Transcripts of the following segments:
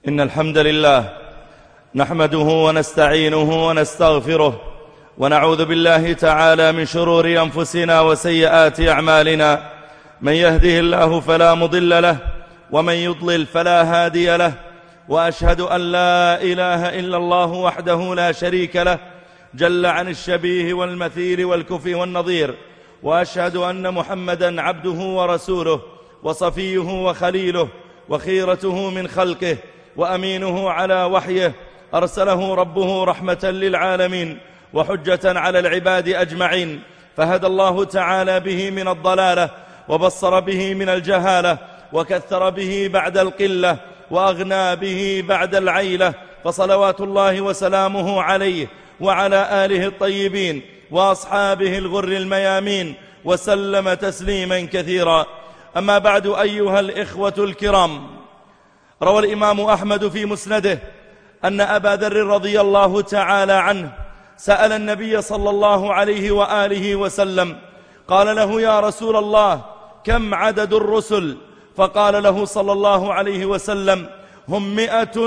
إن الحمد لله نحمده ونستعينه ونستغفره ونعوذ بالله تعالى من شرور أنفسنا وسيئات أعمالنا. من يهده الله فلا مضل له ومن يضلل فلا هادي له، وأشهد أن لا إله إلا الله وحده لا شريك له جل عن الشبيه والمثيل والكفء والنظير، وأشهد أن محمدا عبده ورسوله وصفيه وخليله وخيرته من خلقه وأمينه على وحيه، أرسله ربه رحمة للعالمين وحجة على العباد أجمعين، فهدى الله تعالى به من الضلالة وبصر به من الجهالة وكثر به بعد القلة وأغنى به بعد العيلة، فصلوات الله وسلامه عليه وعلى آله الطيبين وأصحابه الغر الميامين وسلم تسليما كثيرا. أما بعد، أيها الإخوة الكرام، روى الإمام أحمد في مسنده أن أبا ذر رضي الله تعالى عنه سأل النبي صلى الله عليه وآله وسلم، قال له: يا رسول الله، كم عدد الرسل؟ فقال له صلى الله عليه وسلم: هم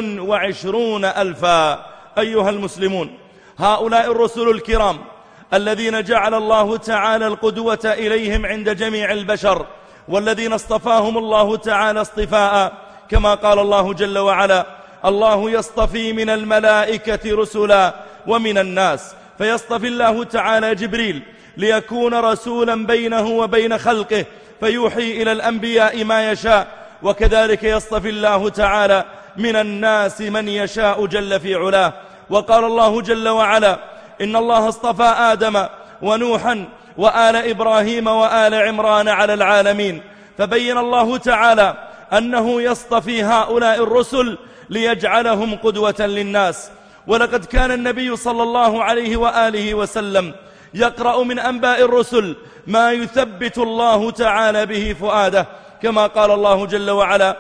120,000. أيها المسلمون، هؤلاء الرسل الكرام الذين جعل الله تعالى القدوة إليهم عند جميع البشر، والذين اصطفاهم الله تعالى اصطفاء، كما قال الله جل وعلا: الله يصطفي من الملائكة رسلا ومن الناس. فيصطفي الله تعالى جبريل ليكون رسولا بينه وبين خلقه فيوحي إلى الأنبياء ما يشاء، وكذلك يصطفي الله تعالى من الناس من يشاء جل في علاه. وقال الله جل وعلا: إن الله اصطفى آدم ونوحا وآل إبراهيم وآل عمران على العالمين. فبين الله تعالى أنه يصطفي هؤلاء الرسل ليجعلهم قدوة للناس. ولقد كان النبي صلى الله عليه وآله وسلم يقرأ من أنباء الرسل ما يثبت الله تعالى به فؤاده، كما قال الله جل وعلا: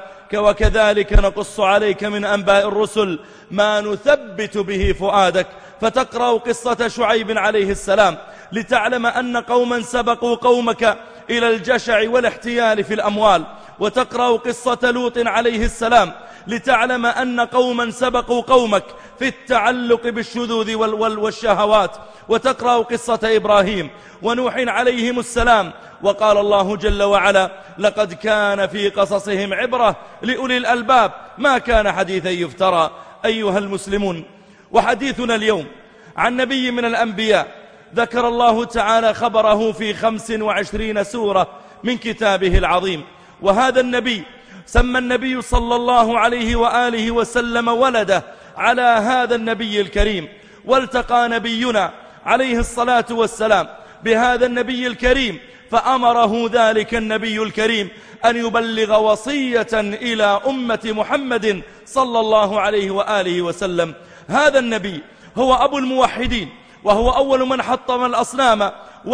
وكذلك نقص عليك من أنباء الرسل ما نثبت به فؤادك. فتقرأ قصة شعيب عليه السلام لتعلم أن قوما سبقوا قومك إلى الجشع والاحتيال في الأموال، وتقرأ قصة لوط عليه السلام لتعلم أن قوما سبقوا قومك في التعلق بالشذوذ والشهوات، وتقرأ قصة إبراهيم ونوح عليهم السلام. وقال الله جل وعلا: لقد كان في قصصهم عبرة لأولي الألباب ما كان حديثا يفترى. أيها المسلمون، وحديثنا اليوم عن نبي من الأنبياء ذكر الله تعالى خبره في 25 سورة من كتابه العظيم. وهذا النبي سمى النبي صلى الله عليه وآله وسلم ولده على هذا النبي الكريم، والتقى نبينا عليه الصلاة والسلام بهذا النبي الكريم، فأمره ذلك النبي الكريم أن يبلغ وصية إلى أمة محمد صلى الله عليه وآله وسلم. هذا النبي هو أبو الموحدين، وهو أول من حطم الأصنام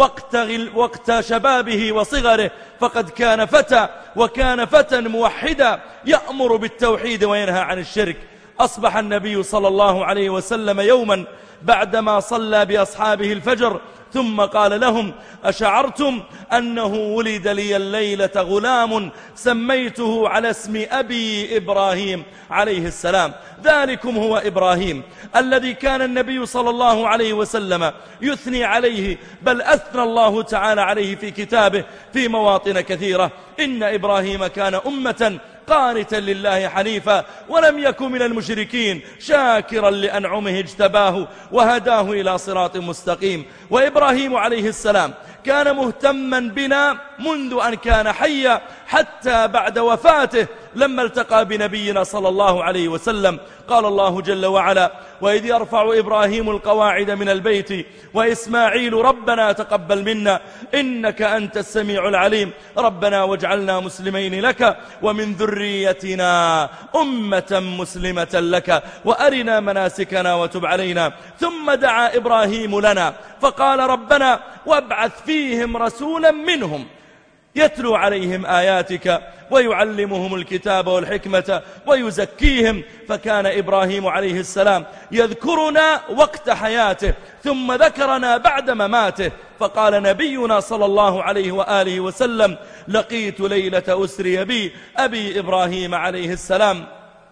وقت شبابه وصغره، فقد كان فتى، وكان فتى موحدا يأمر بالتوحيد وينهى عن الشرك. أصبح النبي صلى الله عليه وسلم يوما بعدما صلى بأصحابه الفجر ثم قال لهم: أشعرتم أنه ولد لي الليلة غلام سميته على اسم أبي إبراهيم عليه السلام؟ ذلكم هو إبراهيم الذي كان النبي صلى الله عليه وسلم يثني عليه، بل أثنى الله تعالى عليه في كتابه في مواطن كثيرة. إن إبراهيم كان أمة قانتا لله حنيفا ولم يكن من المشركين، شاكرا لأنعمه اجتباه وهداه إلى صراط مستقيم. وإبراهيم عليه السلام كان مهتما بنا منذ أن كان حيا حتى بعد وفاته لما التقى بنبينا صلى الله عليه وسلم. قال الله جل وعلا: وإذ يرفع إبراهيم القواعد من البيت وإسماعيل ربنا تقبل منا إنك أنت السميع العليم ربنا واجعلنا مسلمين لك ومن ذريتنا أمة مسلمة لك وأرنا مناسكنا وتب علينا. ثم دعا إبراهيم لنا فقال: ربنا وابعث فيهم رسولا منهم يتلو عليهم آياتك ويعلمهم الكتاب والحكمة ويزكيهم. فكان إبراهيم عليه السلام يذكرنا وقت حياته ثم ذكرنا بعد مماته. فقال نبينا صلى الله عليه وآله وسلم: لقيت ليلة أسري بي أبي إبراهيم عليه السلام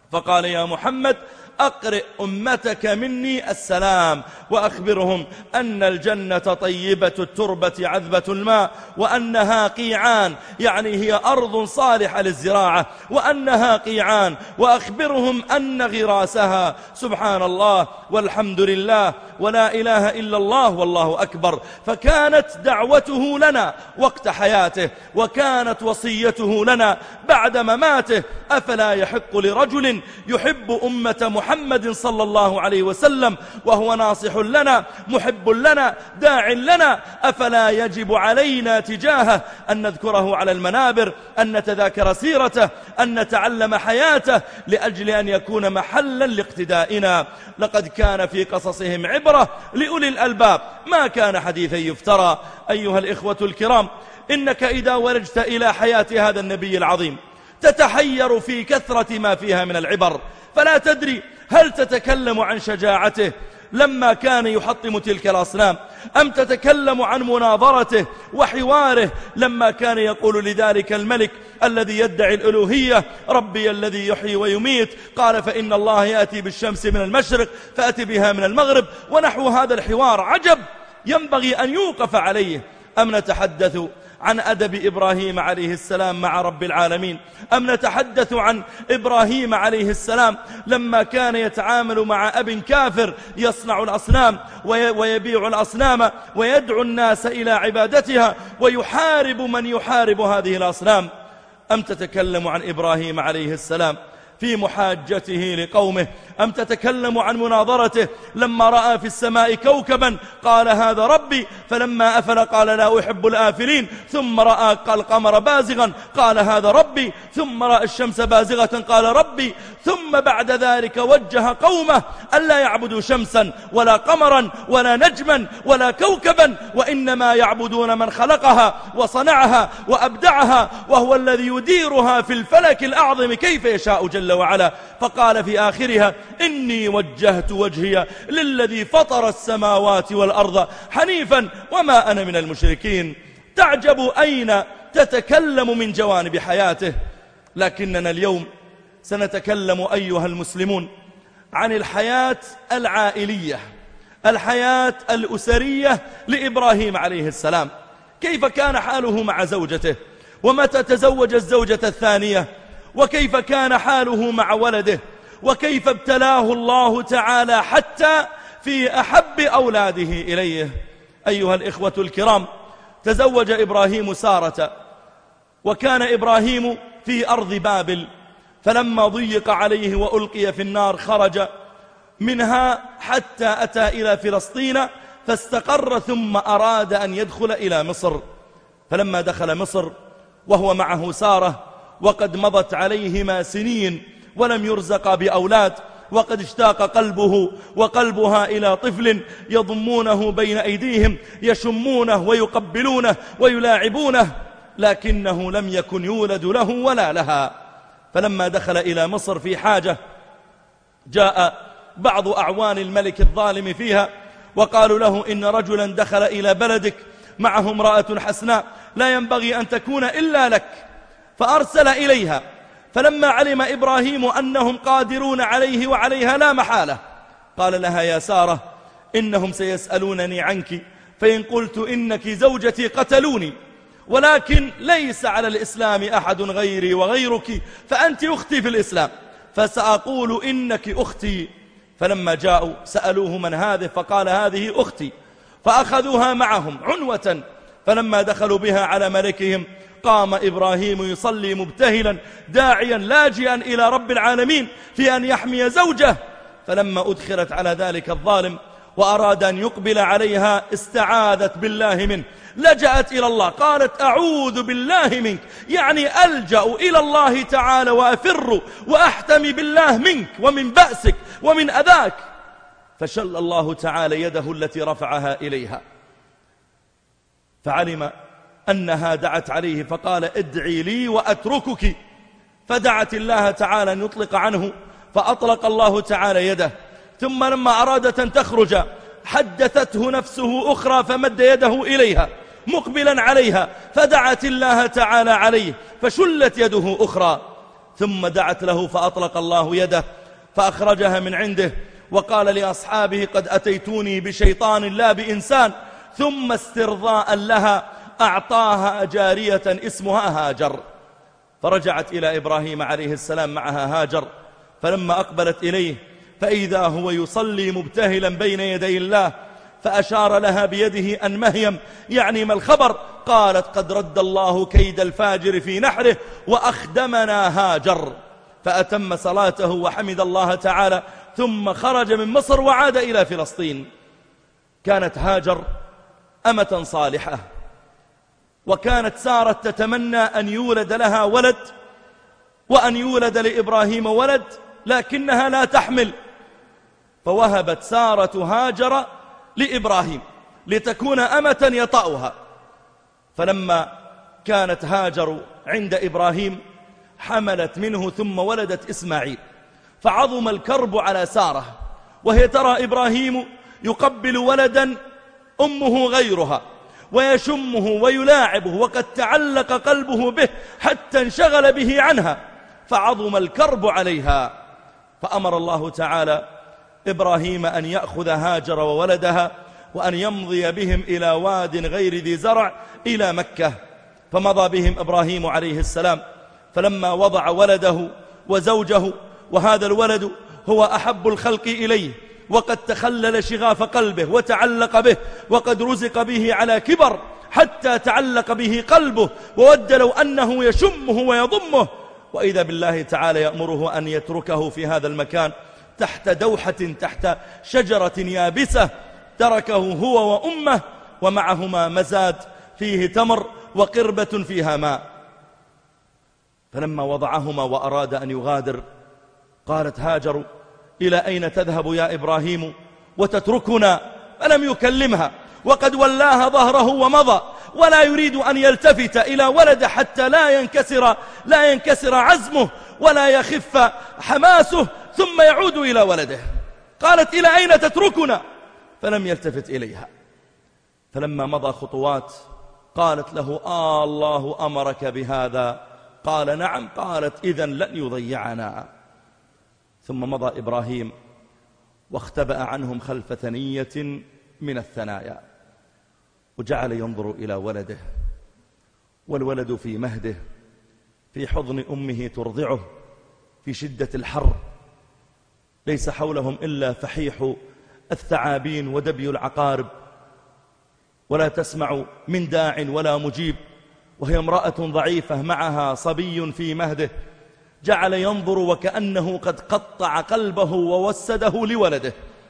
فقال يا محمد أقرئ أمتك مني السلام وأخبرهم أن الجنة طيبة التربة عذبة الماء، وأنها قيعان يعني هي أرض صالحة للزراعة، وأنها قيعان، وأخبرهم أن غراسها سبحان الله والحمد لله ولا إله إلا الله والله أكبر. فكانت دعوته لنا وقت حياته، وكانت وصيته لنا بعد مماته. أفلا يحق لرجل يحب أمة محمد صلى الله عليه وسلم وهو ناصح لنا محب لنا داع لنا، أفلا يجب علينا تجاهه أن نذكره على المنابر، أن نتذاكر سيرته، أن نتعلم حياته لأجل أن يكون محلا لاقتدائنا؟ لقد كان في قصصهم عبرة لأولي الألباب، ما كان حديثا يفترى. أيها الإخوة الكرام، إنك إذا ولجت إلى حياة هذا النبي العظيم تتحير في كثرة ما فيها من العبر، فلا تدري هل تتكلم عن شجاعته لما كان يحطم تلك الأصنام، أم تتكلم عن مناظرته وحواره لما كان يقول لذلك الملك الذي يدعي الألوهية ربي الذي يحيي ويميت، قال فإن الله يأتي بالشمس من المشرق فأتي بها من المغرب، ونحو هذا الحوار عجب ينبغي أن يوقف عليه. أم نتحدث عن أدب إبراهيم عليه السلام مع رب العالمين، أم نتحدث عن إبراهيم عليه السلام لما كان يتعامل مع أب كافر يصنع الأصنام ويبيع الأصنام ويدعو الناس إلى عبادتها ويحارب من يحارب هذه الأصنام؟ أم تتكلم عن إبراهيم عليه السلام في محاجته لقومه، أم تتكلم عن مناظرته لما رأى في السماء كوكبا قال هذا ربي، فلما أفل قال لا أحب الآفلين، ثم رأى القمر بازغا قال هذا ربي، ثم رأى الشمس بازغة قال ربي، ثم بعد ذلك وجه قومه ألا يعبدوا شمسا ولا قمرا ولا نجما ولا كوكبا، وإنما يعبدون من خلقها وصنعها وأبدعها، وهو الذي يديرها في الفلك الأعظم كيف يشاء جل وعلا. فقال في آخرها إني وجهت وجهي للذي فطر السماوات والأرض حنيفا وما أنا من المشركين. تعجب أين تتكلم من جوانب حياته. لكننا اليوم سنتكلم أيها المسلمون عن الحياة العائلية، الحياة الأسرية لإبراهيم عليه السلام. كيف كان حاله مع زوجته، ومتى تزوج الزوجة الثانية، وكيف كان حاله مع ولده، وكيف ابتلاه الله تعالى حتى في أحب أولاده إليه. أيها الإخوة الكرام، تزوج إبراهيم سارة، وكان إبراهيم في أرض بابل، فلما ضيق عليه وألقي في النار خرج منها حتى أتى إلى فلسطين فاستقر، ثم أراد أن يدخل إلى مصر. فلما دخل مصر وهو معه سارة وقد مضت عليهما سنين ولم يرزق بأولاد، وقد اشتاق قلبه وقلبها إلى طفل يضمونه بين أيديهم يشمونه ويقبلونه ويلاعبونه، لكنه لم يكن يولد له ولا لها. فلما دخل إلى مصر في حاجة جاء بعض أعوان الملك الظالم فيها وقالوا له إن رجلا دخل إلى بلدك معه امرأة حسناء لا ينبغي أن تكون إلا لك، فأرسل إليها. فلما علم إبراهيم أنهم قادرون عليه وعليها لا محالة قال لها يا سارة إنهم سيسألونني عنك، فإن قلت إنك زوجتي قتلوني، ولكن ليس على الإسلام أحد غيري وغيرك، فأنت أختي في الإسلام، فسأقول إنك أختي. فلما جاءوا سألوه من هذه فقال هذه أختي، فأخذوها معهم عنوة. فلما دخلوا بها على ملكهم قام إبراهيم يصلي مبتهلا داعيا لاجئا إلى رب العالمين في أن يحمي زوجه. فلما أدخلت على ذلك الظالم وأراد أن يقبل عليها استعاذت بالله منه، لجأت إلى الله، قالت أعوذ بالله منك، يعني ألجأ إلى الله تعالى وأفر وأحتمي بالله منك ومن بأسك ومن أذاك. فشل الله تعالى يده التي رفعها إليها، فعلم أنها دعت عليه فقال ادعي لي وأتركك، فدعت الله تعالى أن يطلق عنه، فأطلق الله تعالى يده. ثم لما أرادت أن تخرج حدثته نفسه أخرى فمد يده إليها مقبلا عليها، فدعت الله تعالى عليه فشلت يده أخرى. ثم دعت له فأطلق الله يده فأخرجها من عنده، وقال لأصحابه قد أتيتوني بشيطان لا بإنسان. ثم استرضاء لها أعطاها جارية اسمها هاجر، فرجعت إلى إبراهيم عليه السلام معها هاجر. فلما أقبلت إليه فإذا هو يصلي مبتهلا بين يدي الله، فأشار لها بيده أن مهيم، يعني ما الخبر؟ قالت قد رد الله كيد الفاجر في نحره وأخدمنا هاجر. فأتم صلاته وحمد الله تعالى، ثم خرج من مصر وعاد إلى فلسطين. كانت هاجر أمة صالحة، وكانت سارة تتمنى أن يولد لها ولد وأن يولد لإبراهيم ولد، لكنها لا تحمل، فوهبت سارة هاجر لإبراهيم لتكون أمة يطأها. فلما كانت هاجر عند إبراهيم حملت منه ثم ولدت إسماعيل، فعظم الكرب على سارة، وهي ترى إبراهيم يقبل ولدا أمه غيرها ويشمه ويلاعبه، وقد تعلق قلبه به حتى انشغل به عنها، فعظم الكرب عليها. فأمر الله تعالى إبراهيم أن يأخذ هاجر وولدها وأن يمضي بهم إلى واد غير ذي زرع إلى مكة. فمضى بهم إبراهيم عليه السلام، فلما وضع ولده وزوجه، وهذا الولد هو أحب الخلق إليه، وقد تخلل شغاف قلبه وتعلق به، وقد رزق به على كبر حتى تعلق به قلبه، وود لو أنه يشمه ويضمه، وإذا بالله تعالى يأمره أن يتركه في هذا المكان تحت دوحة تحت شجرة يابسة، تركه هو وأمه ومعهما مزاد فيه تمر وقربة فيها ماء. فلما وضعهما وأراد أن يغادر قالت هاجر إلى أين تذهب يا إبراهيم وتتركنا؟ فلم يكلمها، وقد ولاها ظهره ومضى، ولا يريد أن يلتفت إلى ولده حتى لا ينكسر عزمه ولا يخف حماسه، ثم يعود إلى ولده. قالت إلى أين تتركنا؟ فلم يلتفت إليها. فلما مضى خطوات قالت له الله أمرك بهذا؟ قال نعم. قالت إذن لن يضيعنا. ثم مضى إبراهيم واختبأ عنهم خلف ثنية من الثنايا، وجعل ينظر إلى ولده، والولد في مهده في حضن أمه ترضعه في شدة الحر، ليس حولهم إلا فحيح الثعابين ودبي العقارب، ولا تسمع من داع ولا مجيب، وهي امرأة ضعيفة معها صبي في مهده. جعل ينظر وكأنه قد قطع قلبه ووسده لولده،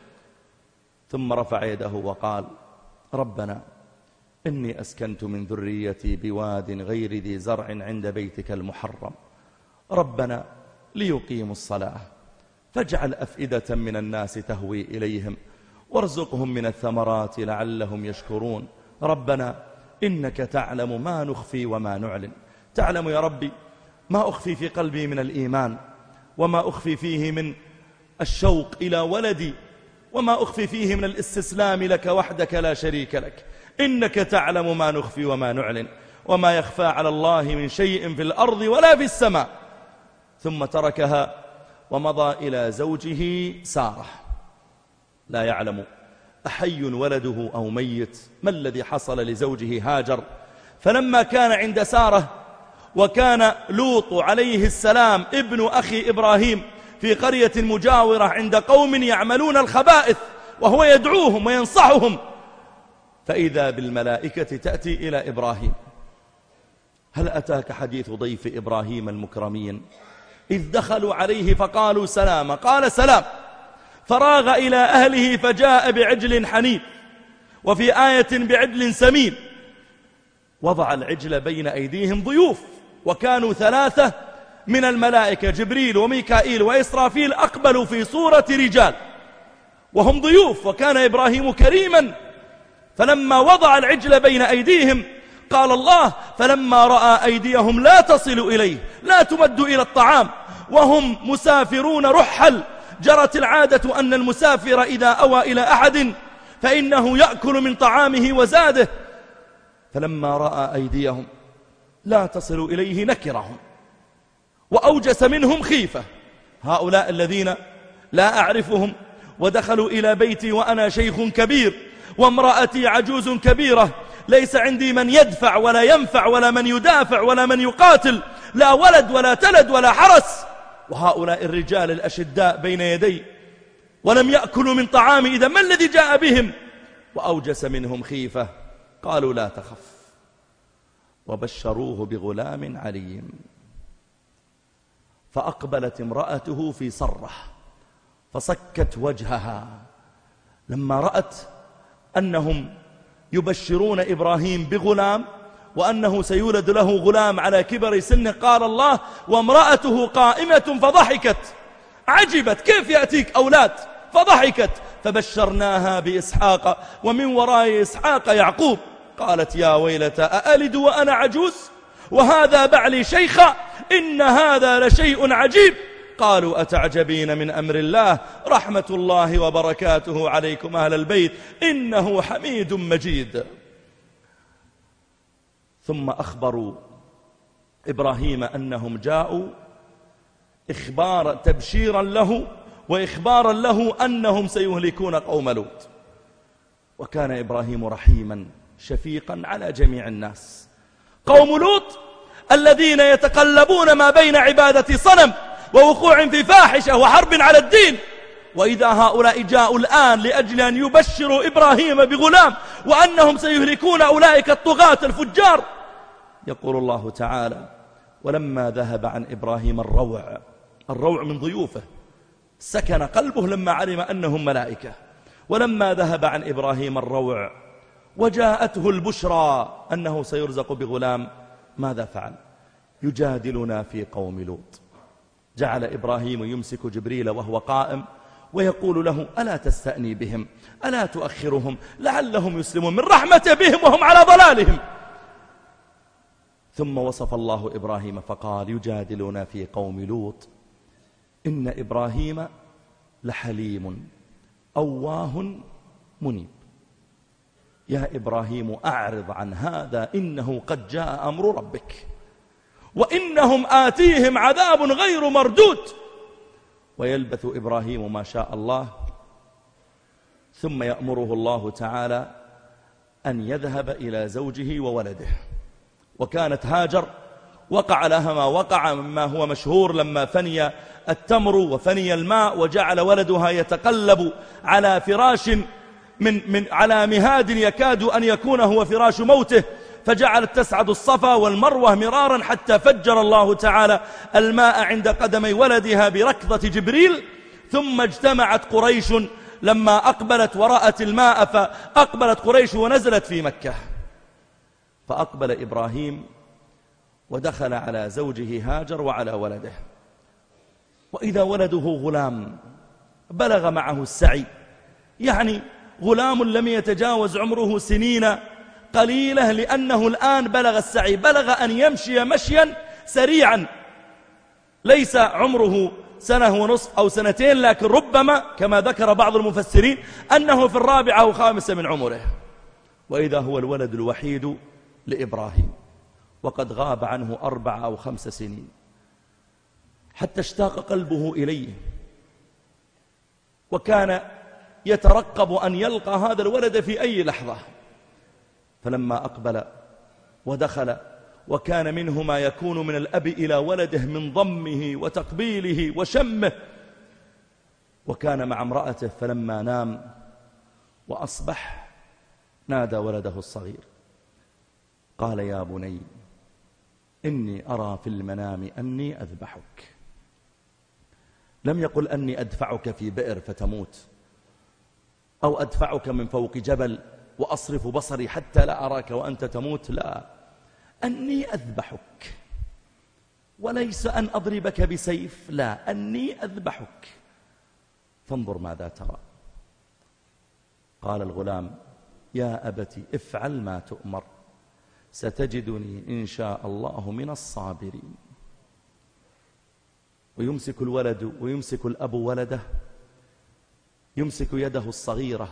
ثم رفع يده وقال ربنا إني أسكنت من ذريتي بواد غير ذي زرع عند بيتك المحرم، ربنا ليقيموا الصلاة فاجعل أفئدة من الناس تهوي إليهم وارزقهم من الثمرات لعلهم يشكرون، ربنا إنك تعلم ما نخفي وما نعلن. تعلم يا ربي ما أخفي في قلبي من الإيمان، وما أخفي فيه من الشوق إلى ولدي، وما أخفي فيه من الاستسلام لك وحدك لا شريك لك. إنك تعلم ما نخفي وما نعلن، وما يخفى على الله من شيء في الأرض ولا في السماء. ثم تركها ومضى إلى زوجه سارة. لا يعلم أحي ولده أو ميت ما الذي حصل لزوجه هاجر. فلما كان عند سارة، وكان لوط عليه السلام ابن أخي إبراهيم في قرية مجاورة عند قوم يعملون الخبائث، وهو يدعوهم وينصحهم، فإذا بالملائكة تأتي إلى إبراهيم. هل أتاك حديث ضيف إبراهيم المكرمين إذ دخلوا عليه فقالوا سلاما؟ قال سلام، فراغ إلى أهله فجاء بعجل حنيف، وفي آية بعجل سمين. وضع العجل بين أيديهم ضيوف، وكانوا 3 من الملائكة جبريل وميكائيل وإسرافيل أقبلوا في صورة رجال وهم ضيوف، وكان إبراهيم كريما. فلما وضع العجل بين أيديهم قال الله فلما رأى أيديهم لا تصل إليه، لا تمد إلى الطعام، وهم مسافرون رحل، جرت العادة أن المسافر إذا أوى إلى أحد فإنه يأكل من طعامه وزاده. فلما رأى أيديهم لا تصل إليه نكرهم وأوجس منهم خيفة. هؤلاء الذين لا أعرفهم ودخلوا إلى بيتي وأنا شيخ كبير وامرأتي عجوز كبيرة، ليس عندي من يدفع ولا ينفع ولا من يدافع ولا من يقاتل، لا ولد ولا تلد ولا حرس، وهؤلاء الرجال الأشداء بين يدي ولم يأكلوا من طعامي، إذا ما الذي جاء بهم؟ وأوجس منهم خيفة. قالوا لا تخف، وبشروه بغلام عليم. فأقبلت امرأته في صرة فصكت وجهها لما رأت أنهم يبشرون إبراهيم بغلام وأنه سيولد له غلام على كبر سنه. قال الله: وامرأته قائمة فضحكت، عجبت كيف يأتيك أولاد، فضحكت. فبشرناها بإسحاق ومن وراء إسحاق يعقوب. قالت: يا ويلتى أألد وأنا عجوز وهذا بعلي شيخا، إن هذا لشيء عجيب. قالوا: أتعجبين من أمر الله، رحمة الله وبركاته عليكم أهل البيت، إنه حميد مجيد. ثم أخبروا إبراهيم أنهم جاءوا تبشيرا له وإخبارا له أنهم سيهلكون قوم لوط. وكان إبراهيم رحيما شفيقا على جميع الناس. قوم لوط الذين يتقلبون ما بين عبادة صنم ووقوع في فاحشة وحرب على الدين، وإذا هؤلاء جاءوا الآن لأجل أن يبشروا إبراهيم بغلام وأنهم سيهلكون أولئك الطغاة الفجار. يقول الله تعالى: ولما ذهب عن إبراهيم الروع من ضيوفه، سكن قلبه لما علم أنهم ملائكة. ولما ذهب عن إبراهيم الروع وجاءته البشرى أنه سيرزق بغلام، ماذا فعل؟ يجادلنا في قوم لوط. جعل إبراهيم يمسك جبريل وهو قائم ويقول له: ألا تستأني بهم، ألا تؤخرهم لعلهم يسلمون، من رحمته بهم وهم على ضلالهم. ثم وصف الله إبراهيم فقال: يجادلنا في قوم لوط إن إبراهيم لحليم أواه منيب. يا إبراهيم أعرض عن هذا، إنه قد جاء أمر ربك وإنهم آتيهم عذاب غير مردود. ويلبث إبراهيم ما شاء الله، ثم يأمره الله تعالى أن يذهب إلى زوجه وولده. وكانت هاجر وقع لها ما وقع مما هو مشهور لما فني التمر وفني الماء، وجعل ولدها يتقلب على فراش على مهاد يكاد أن يكون هو فراش موته، فجعلت تسعد الصفا والمروة مرارا حتى فجر الله تعالى الماء عند قدمي ولدها بركضة جبريل. ثم اجتمعت قريش لما أقبلت ورأت الماء، فأقبلت قريش ونزلت في مكة. فأقبل إبراهيم ودخل على زوجه هاجر وعلى ولده، وإذا ولده غلام بلغ معه السعي، يعني غلام لم يتجاوز عمره سنين قليلة، لأنه الآن بلغ السعي، بلغ أن يمشي مشيا سريعا، ليس عمره سنة ونصف أو سنتين، لكن ربما كما ذكر بعض المفسرين أنه في 4 أو 5 من عمره. وإذا هو الولد الوحيد لإبراهيم، وقد غاب عنه 4 أو 5 سنين، حتى اشتاق قلبه إليه، وكان يترقب أن يلقى هذا الولد في أي لحظة. فلما أقبل ودخل، وكان منه ما يكون من الأب إلى ولده من ضمه وتقبيله وشمه، وكان مع امرأته. فلما نام وأصبح نادى ولده الصغير قال: يا بني إني أرى في المنام أني أذبحك. لم يقل أني أدفعك في بئر فتموت، أو أدفعك من فوق جبل وأصرف بصري حتى لا أراك وأنت تموت، لا، أني أذبحك، وليس أن أضربك بسيف، لا، أني أذبحك، فانظر ماذا ترى. قال الغلام: يا أبت افعل ما تؤمر، ستجدني إن شاء الله من الصابرين. ويمسك الولد ويمسك الأب ولده، يمسك يده الصغيرة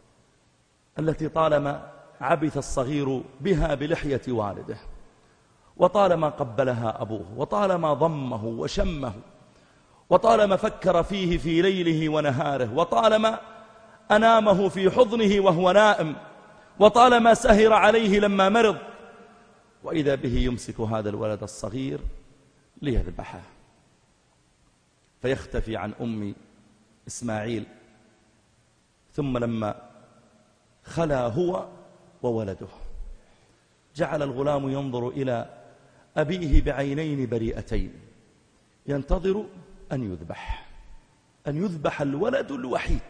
التي طالما عبث الصغير بها بلحية والده، وطالما قبلها أبوه، وطالما ضمه وشمه، وطالما فكر فيه في ليله ونهاره، وطالما أنامه في حضنه وهو نائم، وطالما سهر عليه لما مرض، وإذا به يمسك هذا الولد الصغير ليذبحه فيختفي عن أم إسماعيل. ثم لما خلا هو وولده جعل الغلام ينظر إلى أبيه بعينين بريئتين، ينتظر أن يذبح الولد الوحيد.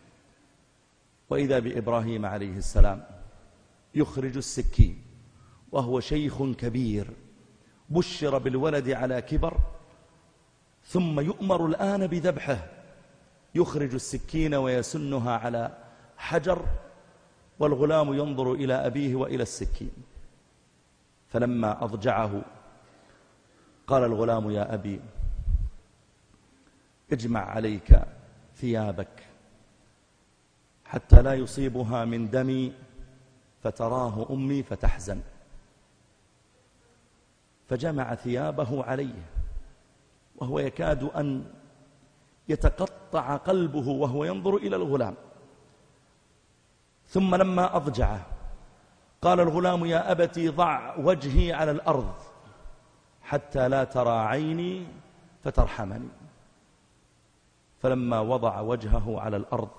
وإذا بإبراهيم عليه السلام يخرج السكين وهو شيخ كبير بشر بالولد على كبر، ثم يؤمر الآن بذبحه، يخرج السكين ويسنها على حجر، والغلام ينظر إلى أبيه وإلى السكين. فلما أضجعه قال الغلام: يا أبي اجمع عليك ثيابك حتى لا يصيبها من دمي فتراه أمي فتحزن. فجمع ثيابه عليه وهو يكاد أن يتقطع قلبه وهو ينظر إلى الغلام. ثم لما أضجعه قال الغلام: يا أبتي ضع وجهي على الأرض حتى لا ترى عيني فترحمني. فلما وضع وجهه على الأرض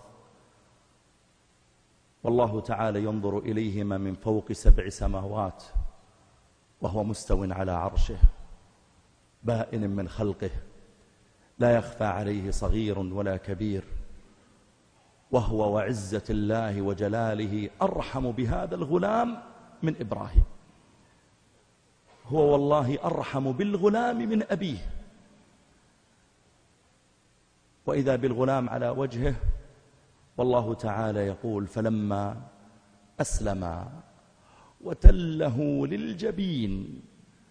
والله تعالى ينظر إليهما من فوق 7 سماوات وهو مستو على عرشه بائن من خلقه لا يخفى عليه صغير ولا كبير، وهو وعزة الله وجلاله أرحم بهذا الغلام من إبراهيم. هو والله أرحم بالغلام من أبيه. وإذا بالغلام على وجهه والله تعالى يقول: فلما أسلما وتله للجبين.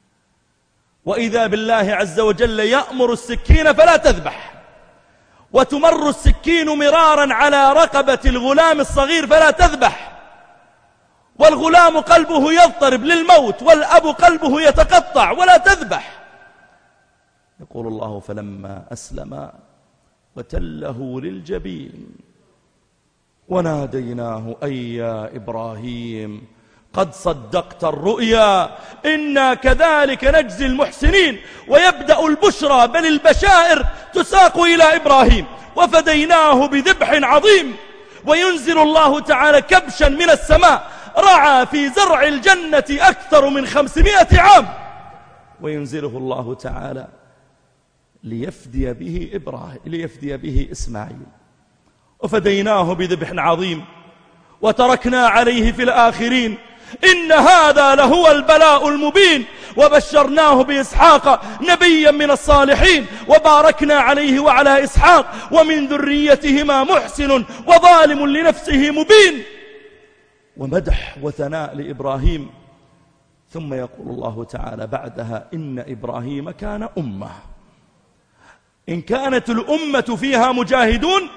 وإذا بالله عز وجل يأمر السكين فلا تذبح، وتمر السكين مرارا على رقبة الغلام الصغير فلا تذبح، والغلام قلبه يضطرب للموت والأب قلبه يتقطع ولا تذبح. يقول الله: فلما أسلما وتله للجبين وناديناه أي يا إبراهيم قد صدقت الرؤيا إنا كذلك نجزي المحسنين. ويبدأ البشرى بل البشائر تساق إلى إبراهيم: وفديناه بذبح عظيم. وينزل الله تعالى كبشا من السماء رعى في زرع الجنة أكثر من 500 عام، وينزله الله تعالى ليفدي به إسماعيل. وفديناه بذبح عظيم وتركنا عليه في الآخرين إن هذا لهو البلاء المبين. وبشرناه بإسحاق نبيا من الصالحين وباركنا عليه وعلى إسحاق ومن ذريتهما محسن وظالم لنفسه مبين. ومدح وثناء لإبراهيم. ثم يقول الله تعالى بعدها: إن إبراهيم كان أمة. إن كانت الأمة فيها مجاهدون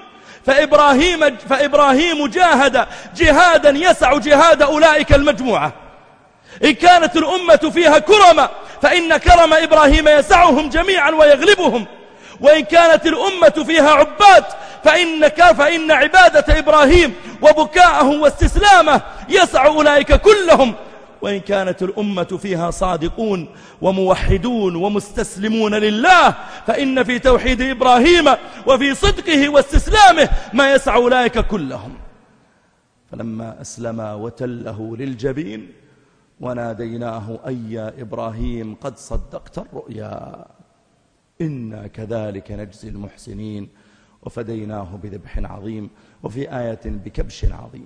فإبراهيم جاهد جهادا يسع جهاد أولئك المجموعة. إن كانت الأمة فيها كرم فإن كرم إبراهيم يسعهم جميعا ويغلبهم. وإن كانت الأمة فيها عباد فإن عبادة إبراهيم وبكاءه واستسلامه يسع أولئك كلهم. وإن كانت الأمة فيها صادقون وموحدون ومستسلمون لله فإن في توحيد إبراهيم وفي صدقه واستسلامه ما يسع أولئك كلهم. فلما أسلما وتله للجبين وناديناه أي يا إبراهيم قد صدقت الرؤيا إنا كذلك نجزي المحسنين وفديناه بذبح عظيم. وفي آية بكبش عظيم.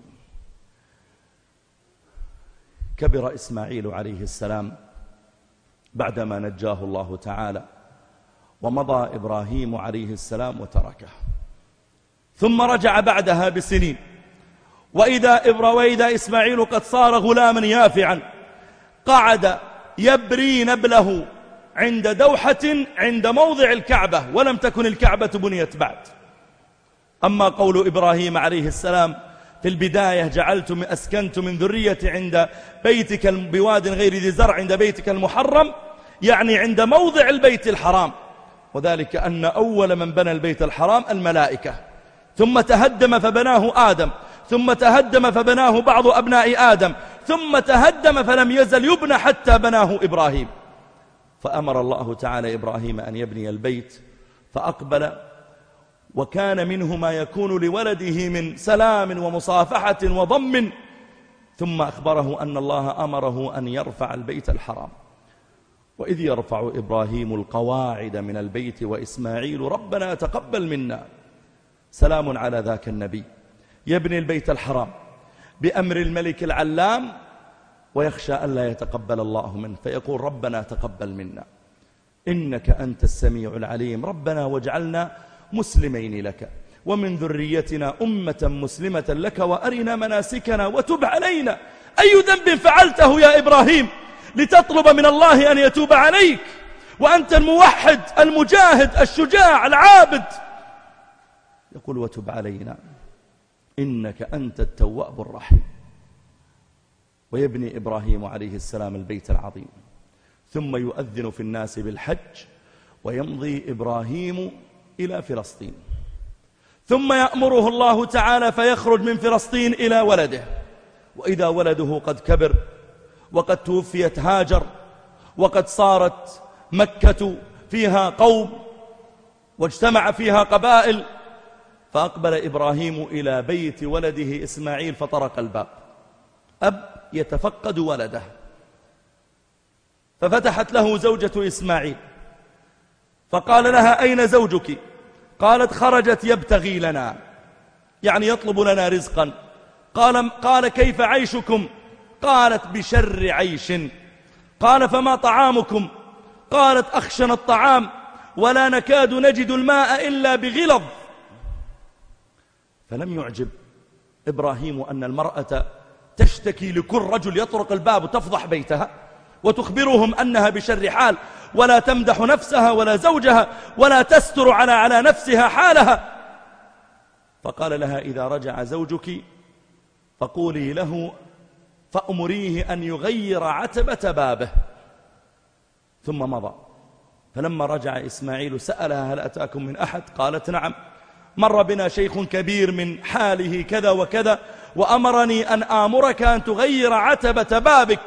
كبر إسماعيل عليه السلام بعدما نجاه الله تعالى، ومضى إبراهيم عليه السلام وتركه، ثم رجع بعدها بسنين، وإذا إسماعيل قد صار غلاما يافعا قعد يبري نبله عند دوحة عند موضع الكعبة، ولم تكن الكعبة بنيت بعد. أما قول إبراهيم عليه السلام في البداية أسكنت من ذريتي عند بيتك بواد غير ذي زرع عند بيتك المحرم، يعني عند موضع البيت الحرام، وذلك أن أول من بنى البيت الحرام الملائكة، ثم تهدم فبناه آدم، ثم تهدم فبناه بعض أبناء آدم، ثم تهدم فلم يزل يبنى حتى بناه إبراهيم. فأمر الله تعالى إبراهيم أن يبني البيت، فأقبل، وكان منه ما يكون لولده من سلام ومصافحة وضم، ثم أخبره أن الله أمره أن يرفع البيت الحرام. وإذ يرفع إبراهيم القواعد من البيت وإسماعيل ربنا تقبل منا. سلام على ذاك النبي يبني البيت الحرام بأمر الملك العلام، ويخشى ألا يتقبل الله منه، فيقول ربنا تقبل منا إنك أنت السميع العليم، ربنا واجعلنا مسلمين لك ومن ذريتنا أمة مسلمة لك وأرنا مناسكنا وتب علينا. أي ذنب فعلته يا إبراهيم لتطلب من الله أن يتوب عليك وأنت الموحد المجاهد الشجاع العابد؟ يقول وتب علينا إنك أنت التواب الرحيم. ويبني إبراهيم عليه السلام البيت العظيم، ثم يؤذن في الناس بالحج، ويمضي إبراهيم إلى فلسطين، ثم يأمره الله تعالى فيخرج من فلسطين إلى ولده، وإذا ولده قد كبر وقد توفيت هاجر وقد صارت مكة فيها قوم واجتمع فيها قبائل، فأقبل إبراهيم إلى بيت ولده إسماعيل فطرق الباب، أب يتفقد ولده، ففتحت له زوجة إسماعيل فقال لها أين زوجك؟ قالت خرجت يبتغي لنا، يعني يطلب لنا رزقا. قال كيف عيشكم؟ قالت بشر عيش. قال فما طعامكم؟ قالت أخشن الطعام ولا نكاد نجد الماء إلا بغلظ. فلم يعجب إبراهيم أن المرأة تشتكي لكل رجل يطرق الباب وتفضح بيتها وتخبرهم أنها بشر حال، ولا تمدح نفسها ولا زوجها ولا تستر على نفسها حالها. فقال لها إذا رجع زوجك فقولي له فأمريه أن يغير عتبة بابه. ثم مضى. فلما رجع إسماعيل سألها هل أتاكم من أحد؟ قالت نعم، مر بنا شيخ كبير من حاله كذا وكذا وأمرني أن آمرك أن تغير عتبة بابك.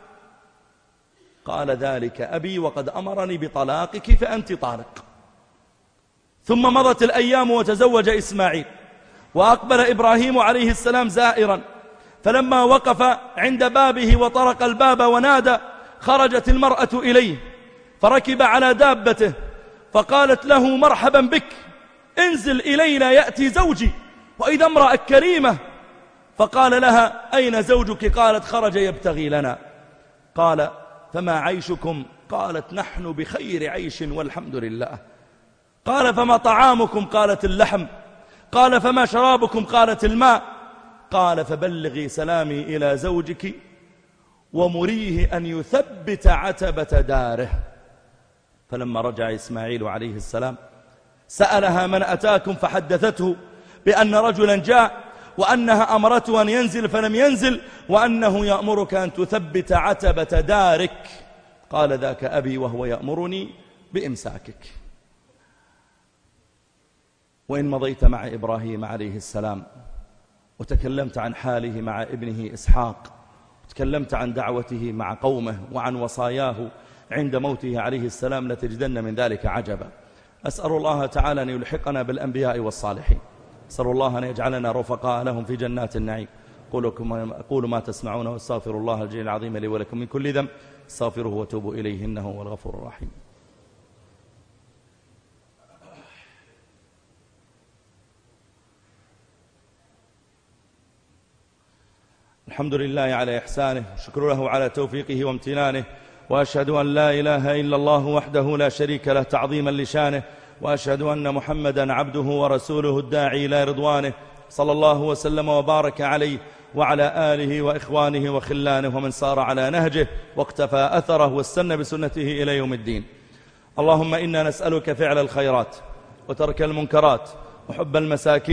قال ذلك أبي وقد أمرني بطلاقك فأنت طالق. ثم مضت الأيام وتزوج إسماعيل، وأقبل إبراهيم عليه السلام زائرا، فلما وقف عند بابه وطرق الباب ونادى خرجت المرأة إليه، فركب على دابته فقالت له مرحبا بك، انزل إلينا يأتي زوجي، وإذا امرأة كريمة. فقال لها أين زوجك؟ قالت خرج يبتغي لنا. قال فما عيشكم؟ قالت نحن بخير عيش والحمد لله. قال فما طعامكم؟ قالت اللحم. قال فما شرابكم؟ قالت الماء. قال فبلغي سلامي إلى زوجك ومريه أن يثبت عتبة داره. فلما رجع إسماعيل عليه السلام سألها من أتاكم؟ فحدثته بأن رجلا جاء وأنها أمرته أن ينزل فلم ينزل، وأنه يأمرك أن تثبت عتبة دارك. قال ذاك أبي وهو يأمرني بإمساكك. وإن مضيت مع إبراهيم عليه السلام وتكلمت عن حاله مع ابنه إسحاق، وتكلمت عن دعوته مع قومه وعن وصاياه عند موته عليه السلام، لتجدن من ذلك عجبا. أسأل الله تعالى أن يلحقنا بالأنبياء والصالحين، أسأل الله أن يجعلنا رفقاء لهم في جنات النعيم. قولوا ما تسمعون، واستغفر الله الجليل العظيم لي ولكم من كل ذنب، استغفروه وتوبوا إليه إنه هو الغفور الرحيم. الحمد لله على إحسانه، وشكر له على توفيقه وامتنانه، وأشهد أن لا إله إلا الله وحده لا شريك له تعظيما لشانه، وأشهد أن محمدا عبده ورسوله الداعي إلى رضوانه، صلى الله وسلم وبارك عليه وعلى آله وإخوانه وخلانه ومن سار على نهجه واقتفى أثره واستنى بسنته إلى يوم الدين. اللهم إنا نسألك فعل الخيرات وترك المنكرات وحب المساكين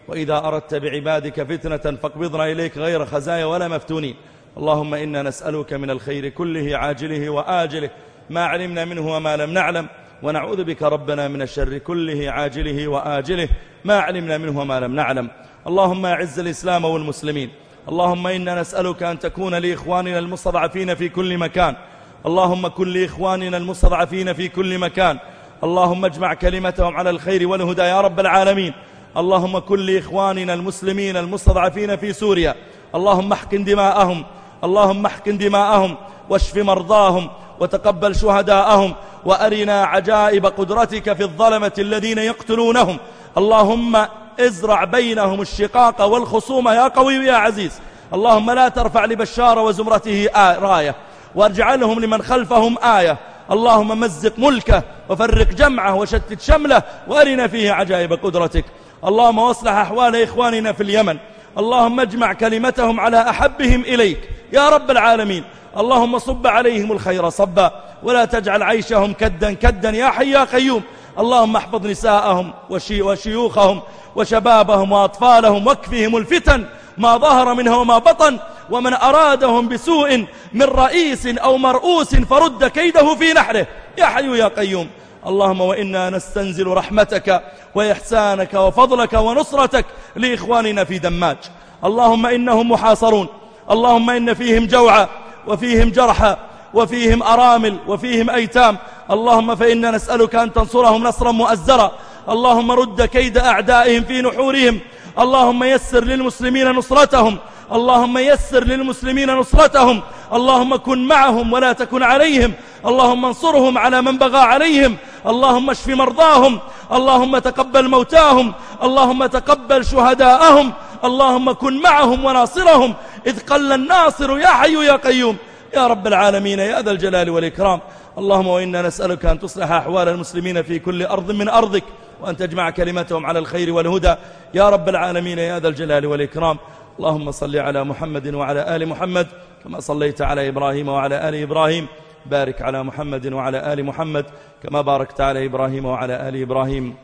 وإذا أردت بعبادك فتنة فاقبضنا إليك غير خزايا ولا مفتونين. اللهم إنا نسألك من الخير كله عاجله وآجله ما علمنا منه وما لم نعلم، ونعوذ بك ربنا من الشر كله عاجله وآجله ما علمنا منه وما لم نعلم. اللهم أعز الإسلام والمسلمين. اللهم إنا نسألك أن تكون لإخواننا المستضعفين في كل مكان. اللهم كن لإخواننا المستضعفين في كل مكان. اللهم اجمع كلمتهم على الخير والهدى يا رب العالمين. اللهم كن لإخواننا المسلمين المستضعفين في سوريا. اللهم احقن دماءهم، اللهم احقن دماءهم واشف مرضاهم وتقبل شهداءهم، وأرنا عجائب قدرتك في الظلمة الذين يقتلونهم. اللهم ازرع بينهم الشقاق والخصومة يا قوي يا عزيز. اللهم لا ترفع لبشار وزمرته راية، واجعلهم لمن خلفهم آية. اللهم مزق ملكه وفرق جمعه وشتت شمله، وأرنا فيه عجائب قدرتك. اللهم واصلح أحوال إخواننا في اليمن. اللهم اجمع كلمتهم على أحبهم إليك يا رب العالمين. اللهم صب عليهم الخير صبا، ولا تجعل عيشهم كدا كدا يا حي يا قيوم. اللهم احفظ نساءهم وشيوخهم وشبابهم وأطفالهم، واكفهم الفتن ما ظهر منها وما بطن، ومن أرادهم بسوء من رئيس أو مرؤوس فرد كيده في نحره يا حي يا قيوم. اللهم وإنا نستنزل رحمتك وإحسانك وفضلك ونصرتك لإخواننا في دماج. اللهم إنهم محاصرون. اللهم إن فيهم جوعى وفيهم جرحى وفيهم أرامل وفيهم أيتام. اللهم فإنا نسألك أن تنصرهم نصرا مؤزرا. اللهم رد كيد أعدائهم في نحورهم. اللهم يسر للمسلمين نصرتهم. اللهم يسر للمسلمين نصرتهم. اللهم كن معهم ولا تكن عليهم. اللهم انصرهم على من بغى عليهم. اللهم اشف مرضاهم. اللهم تقبل موتاهم. اللهم تقبل شهداءهم. اللهم كن معهم وناصرهم إذ قل الناصر يا حي يا قيوم يا رب العالمين يا ذا الجلال والإكرام. اللهم وإنا نسألك أن تصلح أحوال المسلمين في كل أرض من أرضك، وأن تجمع كلمتهم على الخير والهدى يا رب العالمين يا ذا الجلال والإكرام. اللهم صل على محمد وعلى آل محمد كما صليت على إبراهيم وعلى آل إبراهيم. بارك على محمد وعلى آل محمد كما باركت على إبراهيم وعلى آل إبراهيم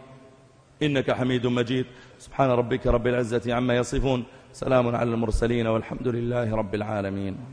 إنك حميد مجيد. سبحان ربك رب العزة عما يصفون، سلام على المرسلين والحمد لله رب العالمين.